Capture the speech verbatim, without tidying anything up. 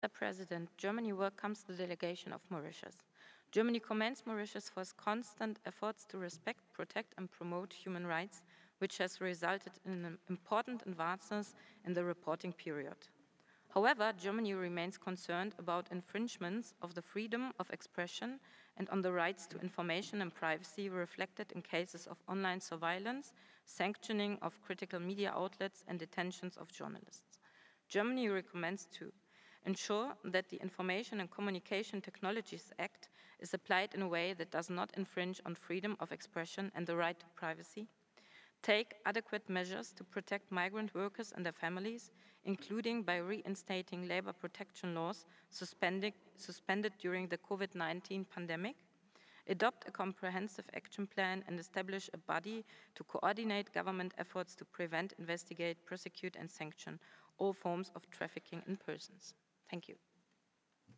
Mister President, Germany welcomes the delegation of Mauritius. Germany commends Mauritius for its constant efforts to respect, protect and promote human rights, which has resulted in important advances in the reporting period. However, Germany remains concerned about infringements of the freedom of expression and on the rights to information and privacy reflected in cases of online surveillance, sanctioning of critical media outlets and detentions of journalists. Germany recommends to ensure that the Information and Communication Technologies Act is applied in a way that does not infringe on freedom of expression and the right to privacy, take adequate measures to protect migrant workers and their families, including by reinstating labor protection laws suspended, suspended during the COVID nineteen pandemic, adopt a comprehensive action plan and establish a body to coordinate government efforts to prevent, investigate, prosecute and sanction all forms of trafficking in persons. Thank you.